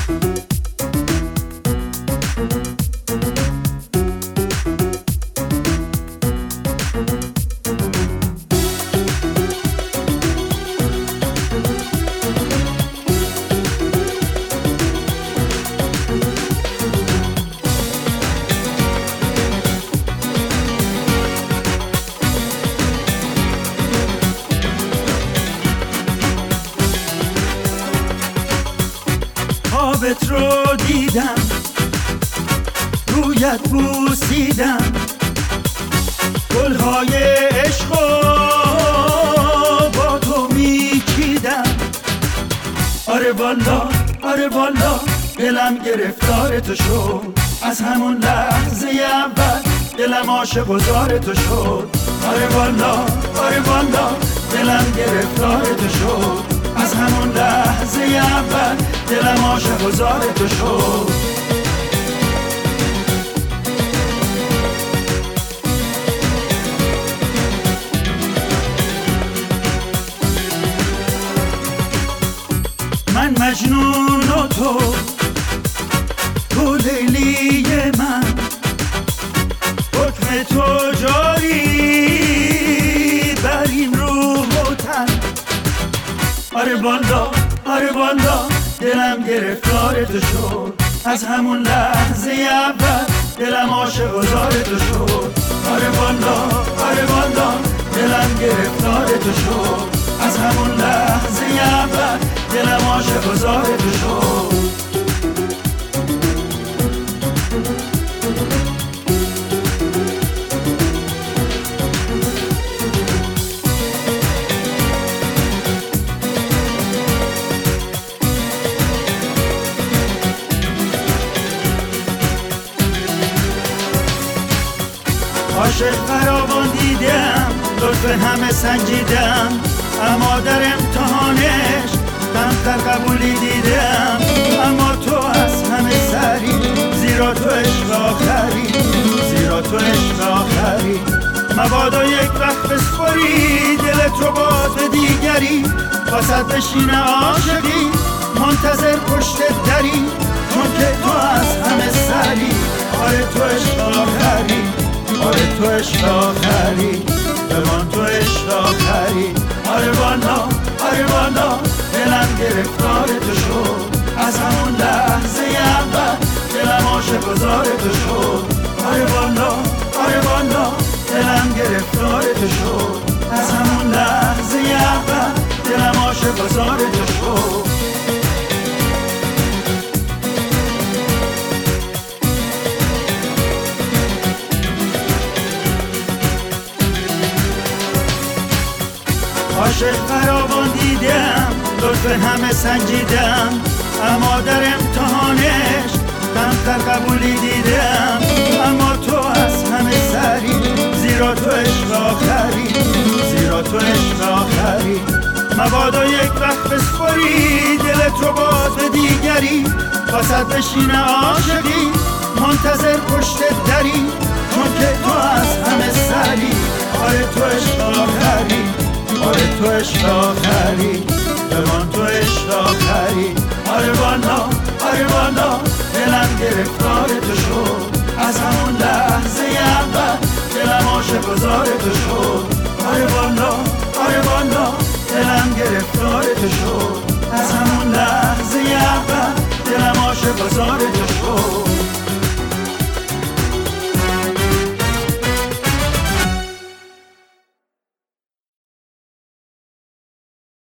خوابت رو دیدم، رویت بوسیدم، گلهای عشقو با تو میچیدم. آره والا، آره والا، دلم گرفتار تو شد. از همون لحظه اول دلم عاشق و زار تو شد. آره والا، آره والا، دلم گرفتار تو شد. از همون لحظه اول دلم عاشق و زار تو شد. من مجنون و تو لیلی من، حکم تو جاری بر این روح و تن. آره والا، آره والا، دلم گرفتار تو شد. از همون لحظه اول دلم عاشق و زار تو شد. آره والا، آره والا، دلم گرفتار تو شد. از همون لحظه اول دلم عاشق و زار تو شد. عاشق فراوان دیدم، لطف همه سنجیدم، اما در امتحانش کمتر قبولی دیدم. اما تو از همه سری، زیرا تو عشق آخری، زیرا تو عشق آخری. مبادا یک وقت بسپری دلت رو باز به دیگری، واسط بشینه عاشقی منتظر پشت دری. چون که تو از همه سری، آره تو عشق آخری، آره تو عشق آخری، بمان تو عشق آخری. آره والا، آره والا، دلم گرفتار تو شد. از همون لحظه اول دلم عاشق و زار تو شد. آره والا، آره والا، دلم گرفتار تو شد. از همون لحظه اول دلم عاشق و زار تو شد. عاشق فراوان دیدم، لطف همه سنجیدم، اما در امتحانش کمتر قبولی دیدم. اما تو از همه سری، زیرا تو عشق آخری، زیرا تو عشق آخری. مبادا یک وقت بسپری دلت رو باز به دیگری، واسط بشینه عاشقی منتظر پشت دری. چون که تو از همه سری، آره تو عشق آخری، آره تو عشق آخری، بمان تو عشق آخری. آره والا، آره والا، دلم گرفتار تو شد. از همون لحظه اول دلم عاشق و زار تو شد. آره والا، آره والا، دلم گرفتار تو شد.